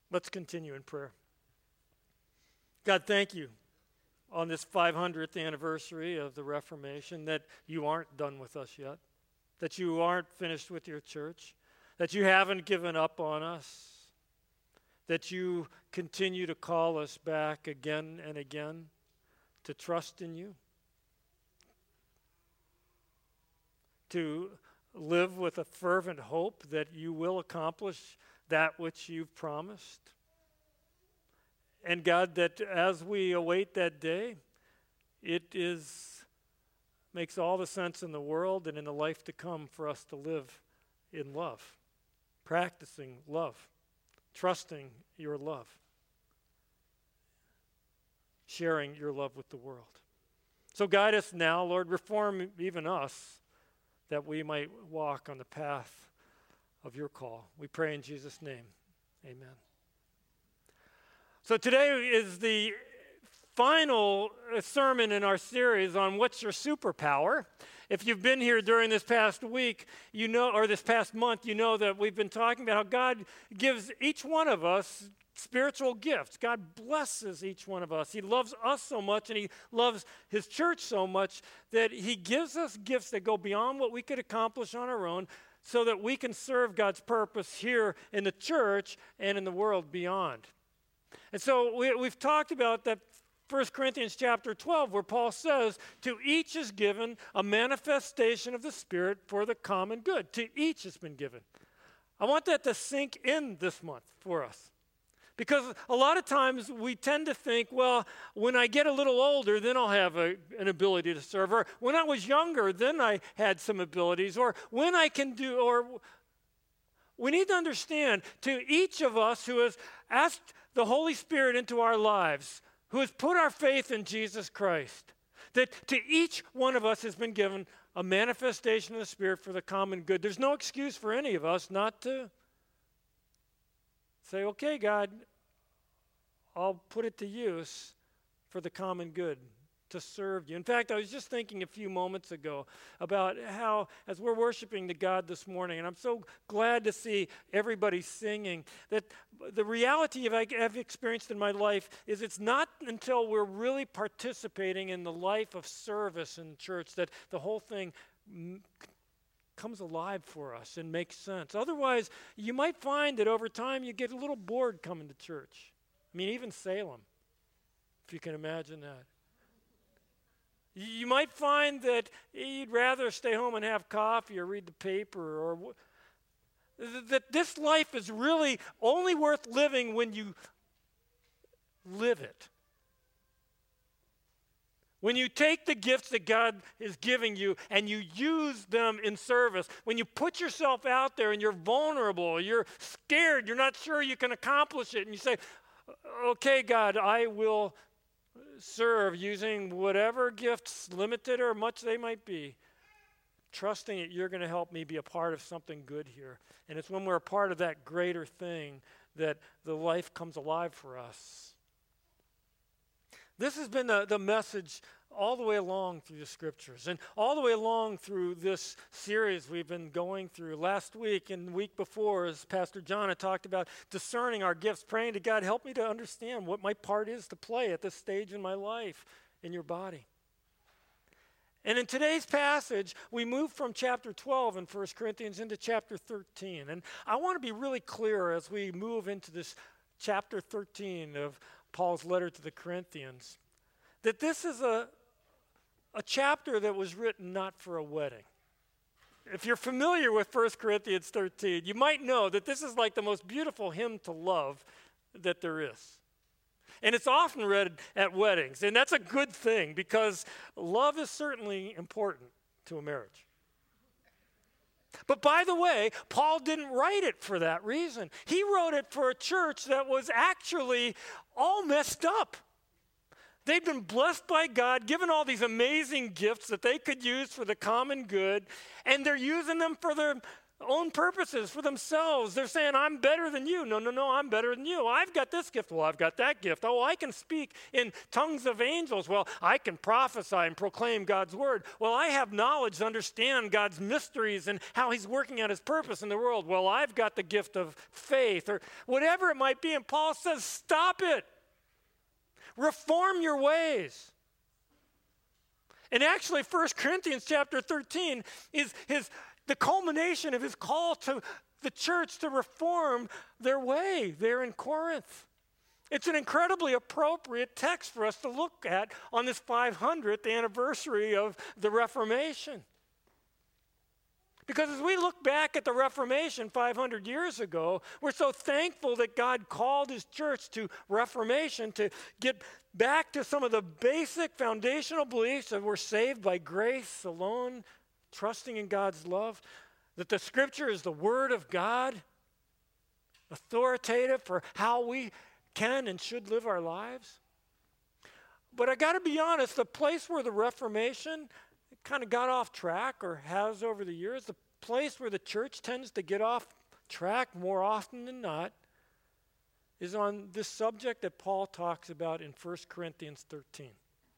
Let's continue in prayer. God, thank you on this 500th anniversary of the Reformation that you aren't done with us yet, that you aren't finished with your church, that you haven't given up on us, that you continue to call us back again and again to trust in you, to live with a fervent hope that you will accomplish that which you've promised. And God, that as we await that day, it makes all the sense in the world and in the life to come for us to live in love, practicing love, trusting your love, sharing your love with the world. So guide us now, Lord, reform even us, that we might walk on the path of your call. We pray in Jesus' name. Amen. So today is the final sermon in our series on what's your superpower. If you've been here during this past week, you know, or this past month, you know that we've been talking about how God gives each one of us spiritual gifts. God blesses each one of us. He loves us so much, and he loves his church so much that he gives us gifts that go beyond what we could accomplish on our own so that we can serve God's purpose here in the church and in the world beyond. And so we've talked about that 1 Corinthians chapter 12, where Paul says, to each is given a manifestation of the Spirit for the common good. To each has been given. I want that to sink in this month for us. Because a lot of times we tend to think, well, when I get a little older, then I'll have an ability to serve. Or when I was younger, then I had some abilities. Or when I can do, or we need to understand, to each of us who has asked the Holy Spirit into our lives, who has put our faith in Jesus Christ, that to each one of us has been given a manifestation of the Spirit for the common good. There's no excuse for any of us not to say, okay, God, I'll put it to use for the common good, to serve you. In fact, I was just thinking a few moments ago about how, as we're worshiping the God this morning, and I'm so glad to see everybody singing, that the reality I've experienced in my life is it's not until we're really participating in the life of service in church that the whole thing comes alive for us and makes sense. Otherwise, you might find that over time you get a little bored coming to church. I mean, even Salem, if you can imagine that. You might find that you'd rather stay home and have coffee or read the paper, or that this life is really only worth living when you live it. When you take the gifts that God is giving you and you use them in service, when you put yourself out there and you're vulnerable, you're scared, you're not sure you can accomplish it, and you say, okay, God, I will serve using whatever gifts, limited or much they might be, trusting that you're going to help me be a part of something good here. And it's when we're a part of that greater thing that the life comes alive for us. This has been the message all the way along through the scriptures and all the way along through this series we've been going through. Last week and the week before, as Pastor John had talked about discerning our gifts, praying to God, help me to understand what my part is to play at this stage in my life in your body. And in today's passage, we move from chapter 12 in 1 Corinthians into chapter 13. And I want to be really clear as we move into this chapter 13 of Paul's letter to the Corinthians, that this is a chapter that was written not for a wedding. If you're familiar with 1 Corinthians 13, you might know that this is like the most beautiful hymn to love that there is. And it's often read at weddings, and that's a good thing because love is certainly important to a marriage. But by the way, Paul didn't write it for that reason. He wrote it for a church that was actually all messed up. They'd been blessed by God, given all these amazing gifts that they could use for the common good, and they're using them for their own purposes for themselves. They're saying, I'm better than you. No, I'm better than you. I've got this gift. Well, I've got that gift. Oh, I can speak in tongues of angels. Well, I can prophesy and proclaim God's word. Well, I have knowledge to understand God's mysteries and how he's working out his purpose in the world. Well, I've got the gift of faith, or whatever it might be. And Paul says, stop it. Reform your ways. And actually, 1 Corinthians chapter 13 is the culmination of his call to the church to reform their way there in Corinth. It's an incredibly appropriate text for us to look at on this 500th anniversary of the Reformation. Because as we look back at the Reformation 500 years ago, we're so thankful that God called his church to Reformation to get back to some of the basic foundational beliefs that we're saved by grace alone, trusting in God's love, that the Scripture is the Word of God, authoritative for how we can and should live our lives. But I got to be honest, the place where the Reformation kind of got off track, or has over the years, the place where the church tends to get off track more often than not, is on this subject that Paul talks about in 1 Corinthians 13.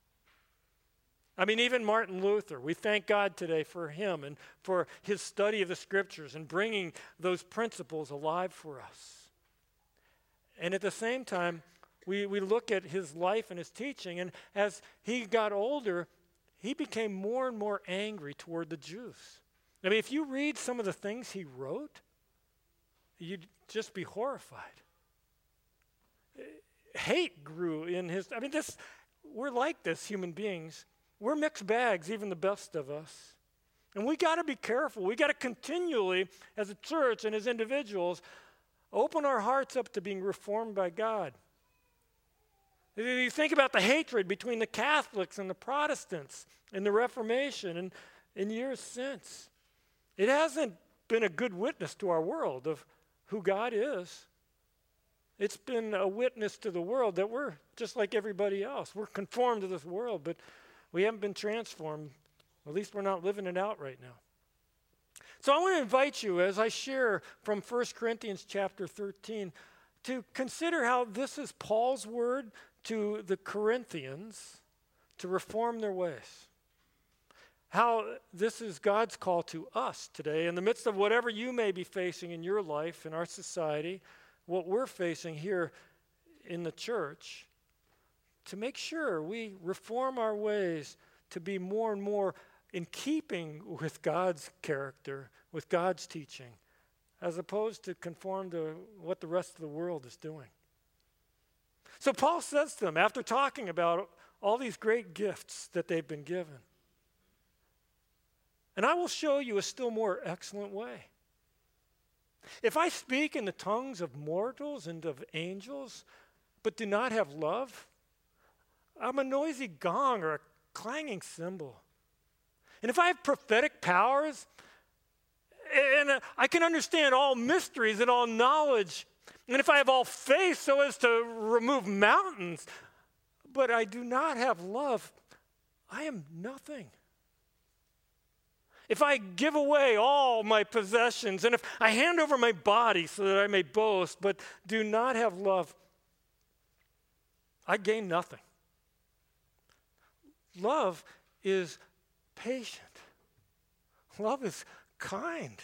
I mean, even Martin Luther, we thank God today for him and for his study of the Scriptures and bringing those principles alive for us. And at the same time, we look at his life and his teaching, and as he got older, he became more and more angry toward the Jews. I mean, if you read some of the things he wrote, you'd just be horrified. Hate grew in his, we're like this, human beings. We're mixed bags, even the best of us. And we got to be careful. We got to continually, as a church and as individuals, open our hearts up to being reformed by God. You think about the hatred between the Catholics and the Protestants in the Reformation and in years since. It hasn't been a good witness to our world of who God is. It's been a witness to the world that we're just like everybody else. We're conformed to this world, but we haven't been transformed. At least we're not living it out right now. So I want to invite you, as I share from 1 Corinthians chapter 13, to consider how this is Paul's word to the Corinthians to reform their ways. How this is God's call to us today in the midst of whatever you may be facing in your life, in our society, what we're facing here in the church, to make sure we reform our ways to be more and more in keeping with God's character, with God's teaching, as opposed to conform to what the rest of the world is doing. So Paul says to them, after talking about all these great gifts that they've been given, and I will show you a still more excellent way. If I speak in the tongues of mortals and of angels, but do not have love, I'm a noisy gong or a clanging cymbal. And if I have prophetic powers, and I can understand all mysteries and all knowledge, and if I have all faith so as to remove mountains, but I do not have love, I am nothing. If I give away all my possessions, and if I hand over my body so that I may boast, but do not have love, I gain nothing. Love is patient. Love is kind.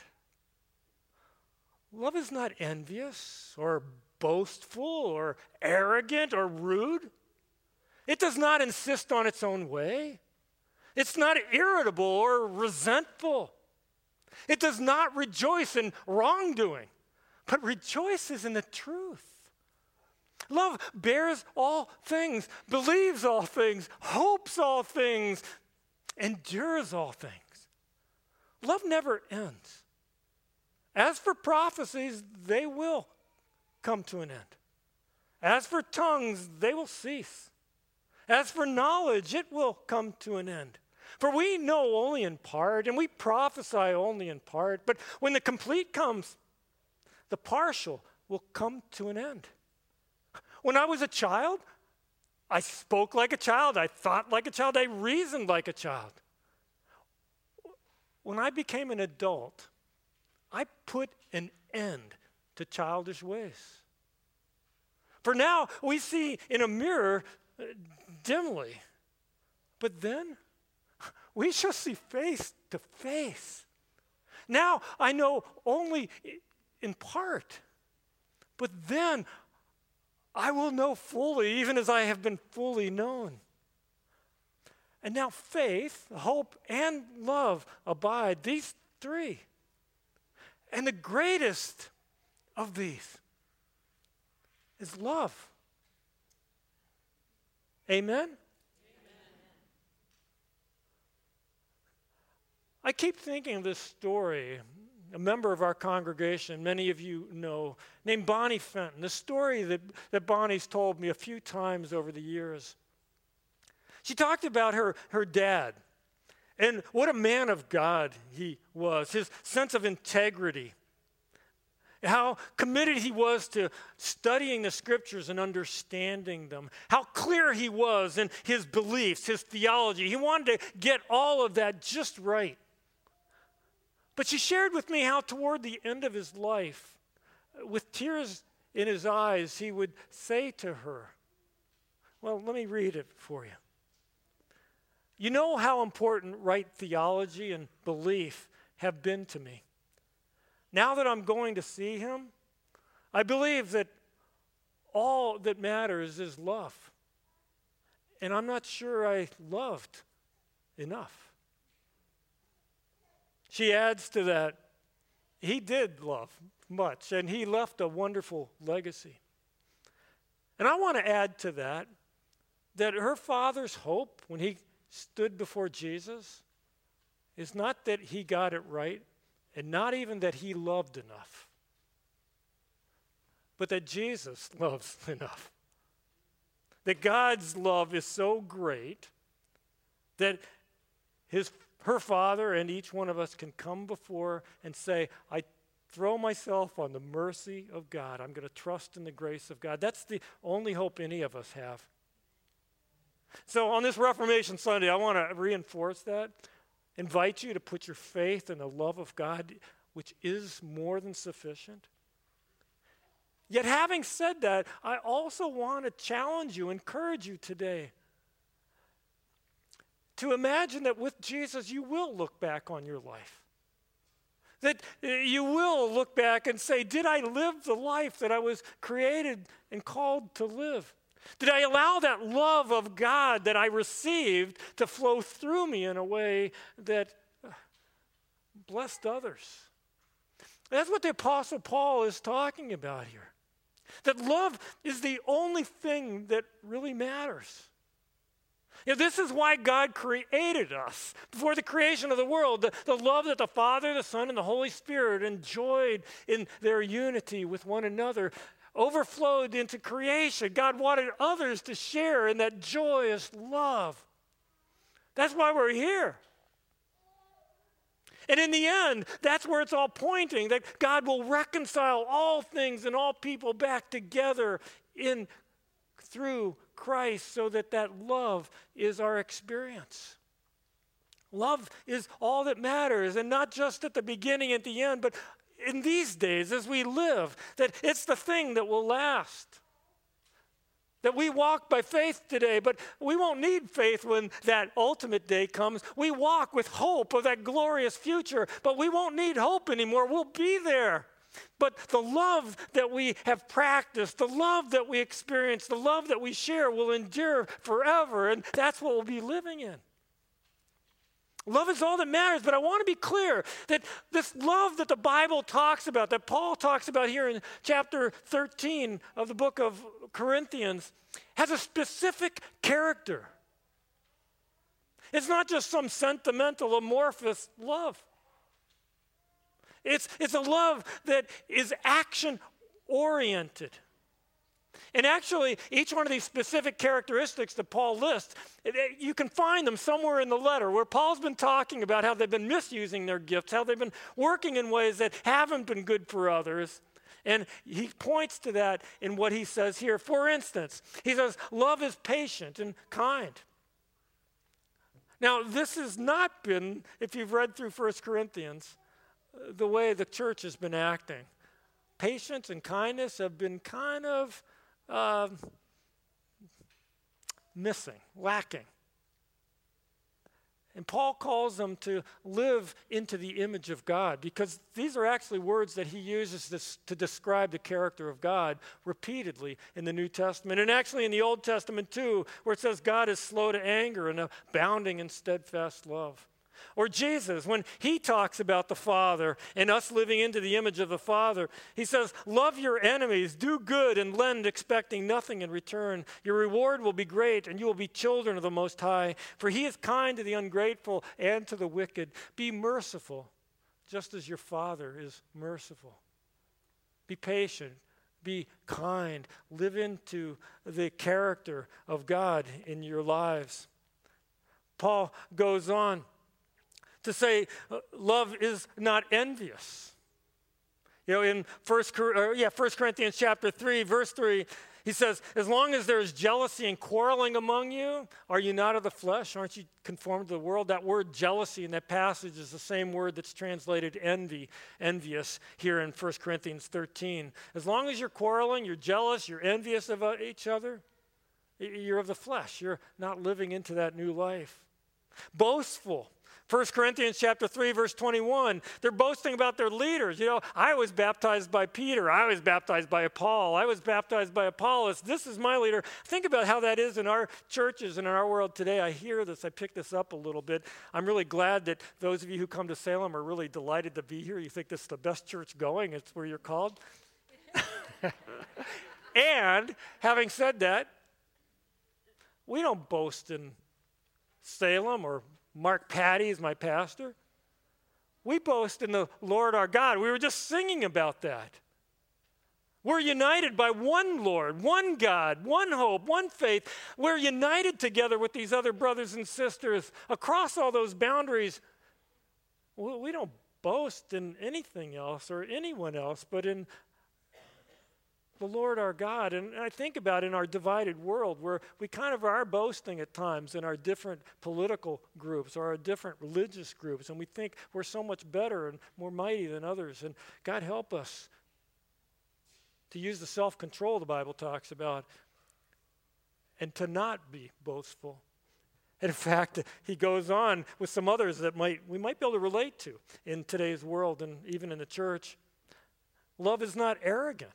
Love is not envious or boastful or arrogant or rude. It does not insist on its own way. It's not irritable or resentful. It does not rejoice in wrongdoing, but rejoices in the truth. Love bears all things, believes all things, hopes all things, endures all things. Love never ends. As for prophecies, they will come to an end. As for tongues, they will cease. As for knowledge, it will come to an end. For we know only in part, and we prophesy only in part. But when the complete comes, the partial will come to an end. When I was a child, I spoke like a child. I thought like a child. I reasoned like a child. When I became an adult, I put an end to childish ways. For now, we see in a mirror dimly, but then we shall see face to face. Now I know only in part, but then I will know fully, even as I have been fully known. And now faith, hope, and love abide, these three. And the greatest of these is love. Amen? Amen? I keep thinking of this story. A member of our congregation, many of you know, named Bonnie Fenton. The story that Bonnie's told me a few times over the years. She talked about her dad and what a man of God he was, his sense of integrity, how committed he was to studying the scriptures and understanding them, how clear he was in his beliefs, his theology. He wanted to get all of that just right. But she shared with me how toward the end of his life, with tears in his eyes, he would say to her, well, let me read it for you. You know how important right theology and belief have been to me. Now that I'm going to see him, I believe that all that matters is love. And I'm not sure I loved enough. She adds to that, he did love much, and he left a wonderful legacy. And I want to add to that her father's hope when he stood before Jesus is not that he got it right, and not even that he loved enough, but that Jesus loves enough. That God's love is so great that her Father and each one of us can come before and say, I throw myself on the mercy of God. I'm going to trust in the grace of God. That's the only hope any of us have. So on this Reformation Sunday, I want to reinforce that, invite you to put your faith in the love of God, which is more than sufficient. Yet having said that, I also want to challenge you, encourage you today to imagine that with Jesus, you will look back on your life. That you will look back and say, did I live the life that I was created and called to live? Did I allow that love of God that I received to flow through me in a way that blessed others? That's what the Apostle Paul is talking about here. That love is the only thing that really matters. This is why God created us. Before the creation of the world, the love that the Father, the Son, and the Holy Spirit enjoyed in their unity with one another overflowed into creation. God wanted others to share in that joyous love. That's why we're here. And in the end, that's where it's all pointing, that God will reconcile all things and all people back together through Christ, so that love is our experience. Love is all that matters, and not just at the beginning, at the end, but in these days as we live, that it's the thing that will last. That we walk by faith today, but we won't need faith when that ultimate day comes. We walk with hope of that glorious future, but we won't need hope anymore. We'll be there. But the love that we have practiced, the love that we experience, the love that we share will endure forever, and that's what we'll be living in. Love is all that matters, but I want to be clear that this love that the Bible talks about, that Paul talks about here in chapter 13 of the book of Corinthians, has a specific character. It's not just some sentimental, amorphous love. It's a love that is action-oriented. And actually, each one of these specific characteristics that Paul lists, you can find them somewhere in the letter where Paul's been talking about how they've been misusing their gifts, how they've been working in ways that haven't been good for others. And he points to that in what he says here. For instance, he says, love is patient and kind. Now, this has not been, if you've read through 1 Corinthians, the way the church has been acting. Patience and kindness have been kind of missing, lacking. And Paul calls them to live into the image of God, because these are actually words that he uses to describe the character of God repeatedly in the New Testament, and actually in the Old Testament too, where it says God is slow to anger and abounding in steadfast love. Or Jesus, when he talks about the Father and us living into the image of the Father, he says, love your enemies, do good, and lend, expecting nothing in return. Your reward will be great, and you will be children of the Most High. For he is kind to the ungrateful and to the wicked. Be merciful, just as your Father is merciful. Be patient. Be kind. Live into the character of God in your lives. Paul goes on to say love is not envious. In 1 Corinthians chapter 3, verse 3, he says, as long as there is jealousy and quarreling among you, are you not of the flesh? Aren't you conformed to the world? That word jealousy in that passage is the same word that's translated envious here in 1 Corinthians 13. As long as you're quarreling, you're jealous, you're envious of each other, you're of the flesh. You're not living into that new life. Boastful. 1 Corinthians chapter 3, verse 21, they're boasting about their leaders. I was baptized by Peter. I was baptized by Paul. I was baptized by Apollos. This is my leader. Think about how that is in our churches and in our world today. I hear this. I pick this up a little bit. I'm really glad that those of you who come to Salem are really delighted to be here. You think this is the best church going. It's where you're called. And having said that, we don't boast in Salem or Mark Patty is my pastor. We boast in the Lord our God. We were just singing about that. We're united by one Lord, one God, one hope, one faith. We're united together with these other brothers and sisters across all those boundaries. We don't boast in anything else or anyone else, but in the Lord our God. And I think about in our divided world where we kind of are boasting at times in our different political groups or our different religious groups, and we think we're so much better and more mighty than others. And God help us to use the self-control the Bible talks about and to not be boastful. And in fact, he goes on with some others that we might be able to relate to in today's world and even in the church. Love is not arrogant.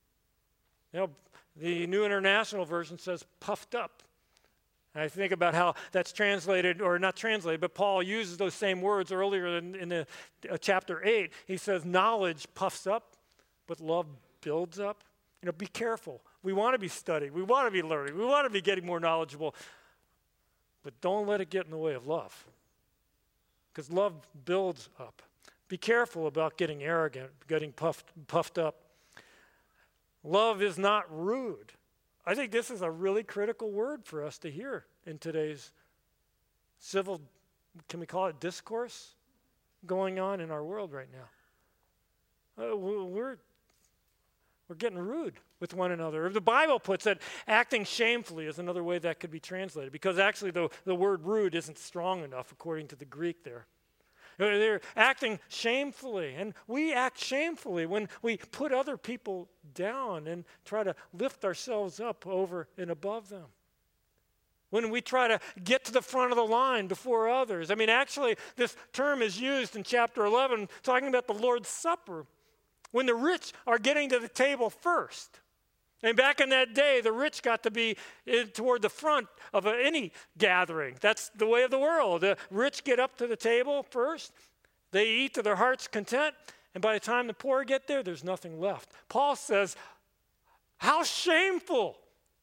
The New International Version says puffed up. And I think about how that's translated, or not translated, but Paul uses those same words earlier in the chapter 8. He says knowledge puffs up, but love builds up. Be careful. We want to be studying. We want to be learning. We want to be getting more knowledgeable. But don't let it get in the way of love, because love builds up. Be careful about getting arrogant, getting puffed up. Love is not rude. I think this is a really critical word for us to hear in today's civil, can we call it discourse, going on in our world right now. We're getting rude with one another. The Bible puts it, acting shamefully is another way that could be translated, because actually the word rude isn't strong enough according to the Greek there. They're acting shamefully, and we act shamefully when we put other people down and try to lift ourselves up over and above them. When we try to get to the front of the line before others. Actually, this term is used in chapter 11 talking about the Lord's Supper, when the rich are getting to the table first. And back in that day, the rich got to be toward the front of any gathering. That's the way of the world. The rich get up to the table first. They eat to their heart's content. And by the time the poor get there, there's nothing left. Paul says, how shameful.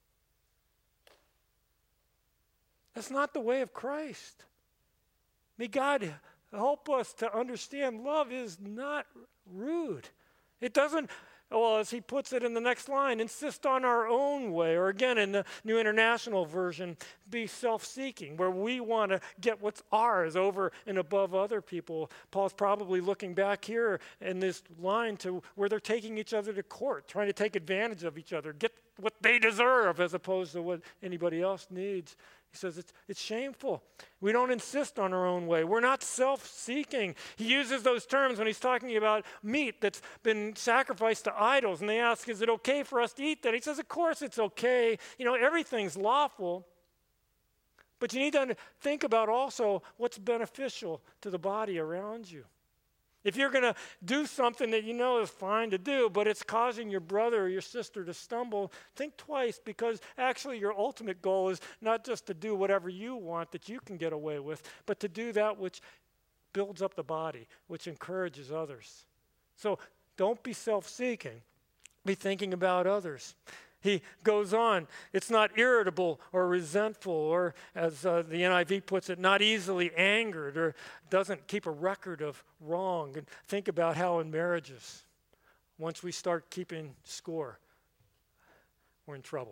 That's not the way of Christ. May God help us to understand love is not rude. It doesn't, as he puts it in the next line, insist on our own way. Or again, in the New International Version, be self-seeking, where we want to get what's ours over and above other people. Paul's probably looking back here in this line to where they're taking each other to court, trying to take advantage of each other, get what they deserve as opposed to what anybody else needs. He says it's shameful. We don't insist on our own way. We're not self-seeking. He uses those terms when he's talking about meat that's been sacrificed to idols. And they ask, is it okay for us to eat that? He says, of course it's okay. Everything's lawful. But you need to think about also what's beneficial to the body around you. If you're going to do something that you know is fine to do, but it's causing your brother or your sister to stumble, think twice, because actually your ultimate goal is not just to do whatever you want that you can get away with, but to do that which builds up the body, which encourages others. So don't be self-seeking. Be thinking about others. He goes on, it's not irritable or resentful or, as the NIV puts it, not easily angered or doesn't keep a record of wrong. And think about how in marriages, once we start keeping score, we're in trouble.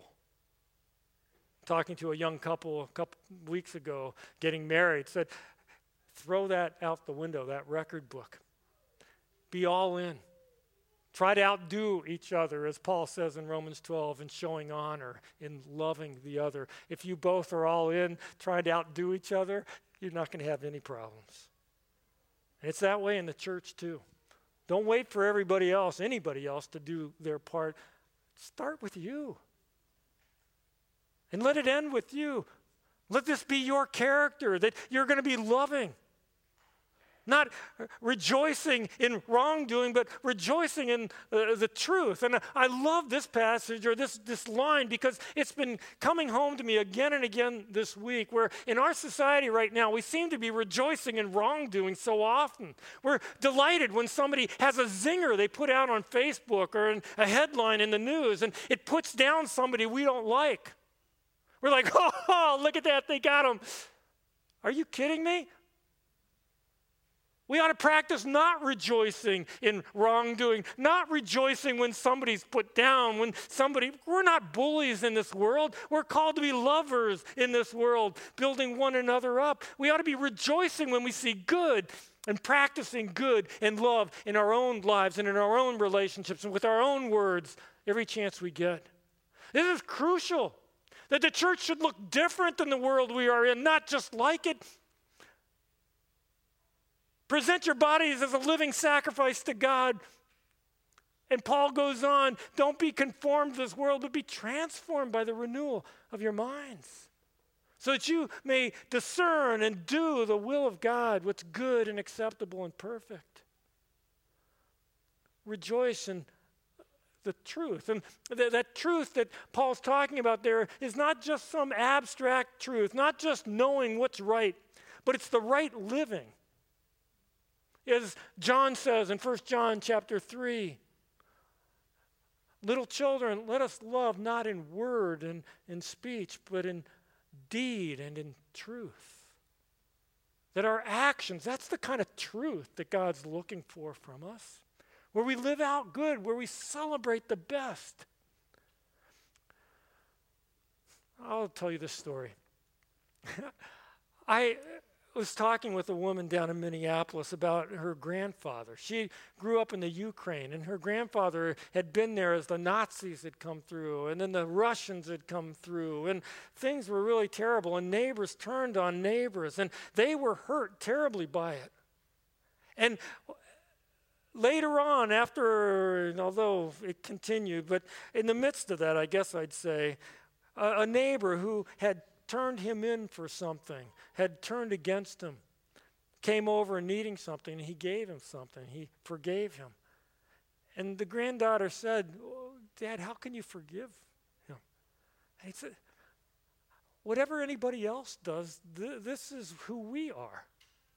Talking to a young couple a couple weeks ago, getting married, said, throw that out the window, that record book. Be all in. Try to outdo each other, as Paul says in Romans 12, in showing honor, in loving the other. If you both are all in trying to outdo each other, you're not going to have any problems. And it's that way in the church too. Don't wait for anybody else to do their part. Start with you. And let it end with you. Let this be your character, that you're going to be loving. Not rejoicing in wrongdoing, but rejoicing in the truth. And I love this passage or this line because it's been coming home to me again and again this week, where in our society right now, we seem to be rejoicing in wrongdoing so often. We're delighted when somebody has a zinger they put out on Facebook or in a headline in the news, and it puts down somebody we don't like. We're like, oh, look at that, they got him. Are you kidding me? We ought to practice not rejoicing in wrongdoing, not rejoicing when somebody's put down, we're not bullies in this world. We're called to be lovers in this world, building one another up. We ought to be rejoicing when we see good and practicing good and love in our own lives and in our own relationships and with our own words every chance we get. This is crucial, that the church should look different than the world we are in, not just like it. Present your bodies as a living sacrifice to God. And Paul goes on, don't be conformed to this world, but be transformed by the renewal of your minds, so that you may discern and do the will of God, what's good and acceptable and perfect. Rejoice in the truth. And that truth that Paul's talking about there is not just some abstract truth, not just knowing what's right, but it's the right living. As John says in 1 John chapter 3, little children, let us love not in word and in speech, but in deed and in truth. That our actions, that's the kind of truth that God's looking for from us. Where we live out good, where we celebrate the best. I'll tell you this story. I was talking with a woman down in Minneapolis about her grandfather. She grew up in the Ukraine, and her grandfather had been there as the Nazis had come through, and then the Russians had come through, and things were really terrible, and neighbors turned on neighbors, and they were hurt terribly by it. And later on, although it continued, but in the midst of that, I guess I'd say, a neighbor who had turned him in for something, had turned against him, came over needing something, and he gave him something. He forgave him. And the granddaughter said, oh, Dad, how can you forgive him? And he said, whatever anybody else does, this is who we are.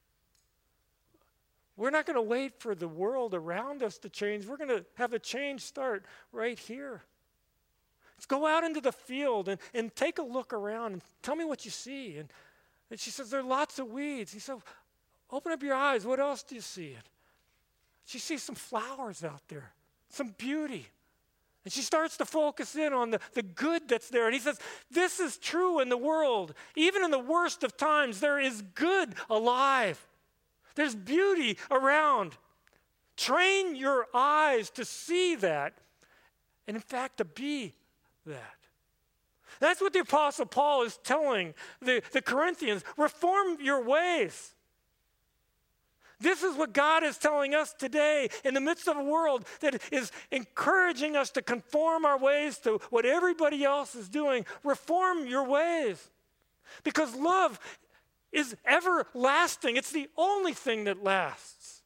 We're not going to wait for the world around us to change. We're going to have the change start right here. Let's go out into the field and take a look around and tell me what you see. And she says, there are lots of weeds. He said, open up your eyes. What else do you see? She sees some flowers out there, some beauty. And she starts to focus in on the good that's there. And he says, this is true in the world. Even in the worst of times, there is good alive. There's beauty around. Train your eyes to see that, and in fact, to be that. That's what the Apostle Paul is telling the Corinthians. Reform your ways. This is what God is telling us today in the midst of a world that is encouraging us to conform our ways to what everybody else is doing. Reform your ways. Because love is everlasting. It's the only thing that lasts.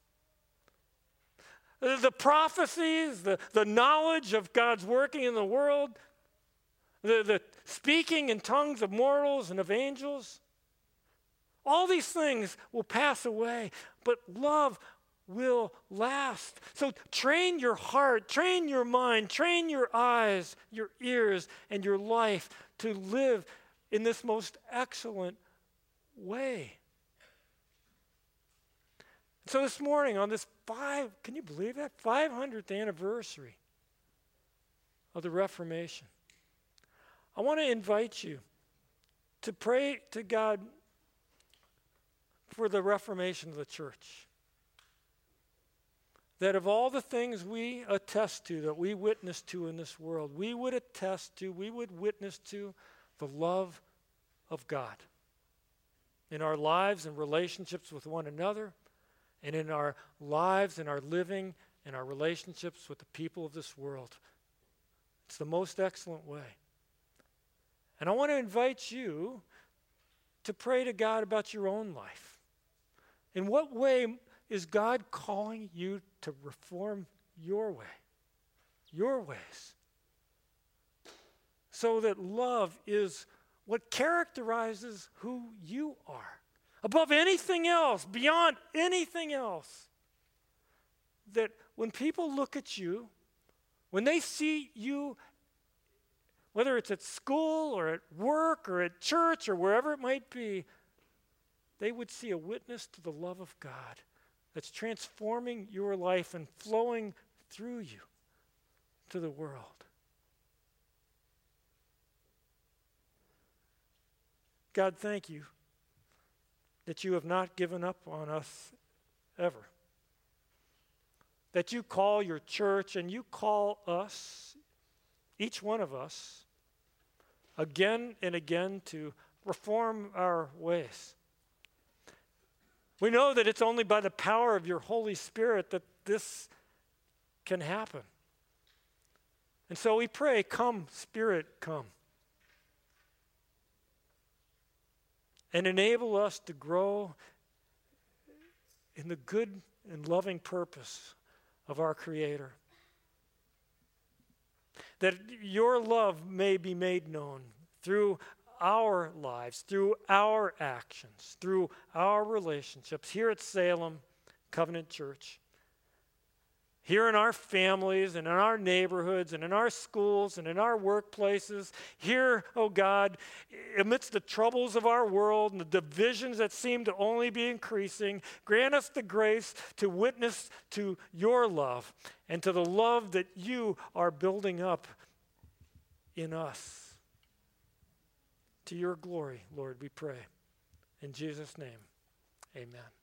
The prophecies, the knowledge of God's working in the world, the speaking in tongues of mortals and of angels, all these things will pass away, but love will last. So train your heart, train your mind, train your eyes, your ears, and your life to live in this most excellent way. So this morning on this can you believe that? 500th anniversary of the Reformation, I want to invite you to pray to God for the reformation of the church. That of all the things we attest to, that we witness to in this world, we would witness to the love of God in our lives and relationships with one another, and in our lives and our living and our relationships with the people of this world. It's the most excellent way. And I want to invite you to pray to God about your own life. In what way is God calling you to reform your way, your ways, so that love is what characterizes who you are, above anything else, beyond anything else? That when people look at you, when they see you, whether it's at school or at work or at church or wherever it might be, they would see a witness to the love of God that's transforming your life and flowing through you to the world. God, thank you that you have not given up on us ever. That you call your church and you call us, each one of us, again and again to reform our ways. We know that it's only by the power of your Holy Spirit that this can happen. And so we pray, come, Spirit, come. And enable us to grow in the good and loving purpose of our Creator. That your love may be made known through our lives, through our actions, through our relationships here at Salem Covenant Church, here in our families and in our neighborhoods and in our schools and in our workplaces, here, oh God, amidst the troubles of our world and the divisions that seem to only be increasing, grant us the grace to witness to your love and to the love that you are building up in us. To your glory, Lord, we pray. In Jesus' name, amen.